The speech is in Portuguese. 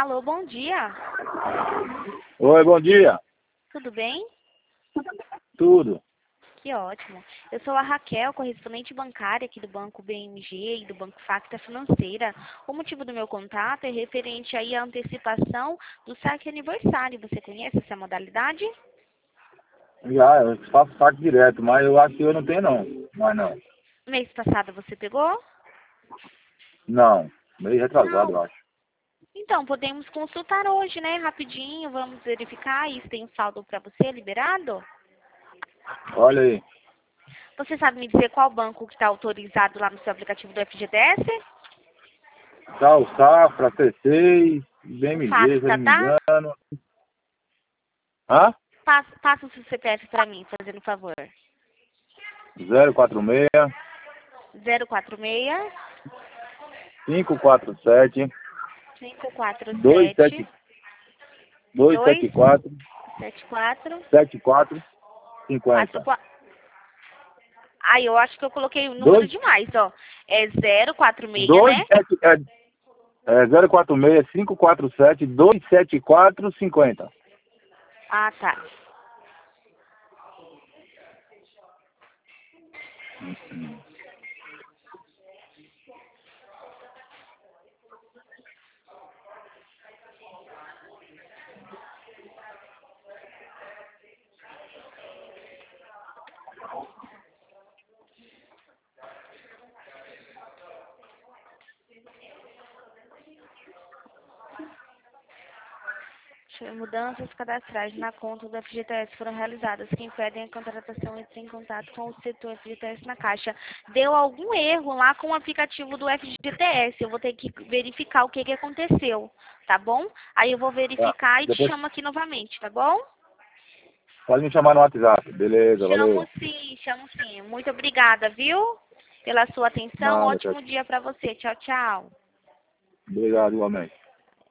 Alô, bom dia. Oi, bom dia. Tudo bem? Tudo. Que ótimo. Eu sou a Raquel, correspondente bancária aqui do Banco BMG e do Banco Facta Financeira. O motivo do meu contato é referente aí à antecipação do saque aniversário. Você conhece essa modalidade? Já, eu faço saque direto, mas eu acho que eu não tenho não. Mas não. Mês passado você pegou? Não. Meio retrasado, eu Não. acho. Então, podemos consultar hoje, né? Rapidinho, vamos verificar aí se tem saldo para você liberado. Olha aí. Você sabe me dizer qual banco que está autorizado lá no seu aplicativo do FGTS? Tá o Safra, C6, O BMG, se eu Facta, não me tá? engano. Hã? Passa o seu CPF para mim, fazendo um favor. 046 046 547 547 274 274 74 50. 44. Ai, eu acho que eu coloquei o número 2, demais, ó. É 046, né? 27, 046 547 274 50. Ah, tá. Mudanças cadastrais na conta do FGTS foram realizadas. Quem pedem a contratação entre em contato com o setor FGTS na Caixa. Deu algum erro lá com o aplicativo do FGTS. Eu vou ter que verificar o que que aconteceu, tá bom? Aí eu vou Tá. verificar e te Depois chamo aqui novamente, tá bom? pode me chamar no WhatsApp. Beleza, valeu. Chamo sim. Muito obrigada, viu? Pela sua atenção. Nada, tchau. Ótimo dia para você. Tchau, tchau. Obrigado, igualmente.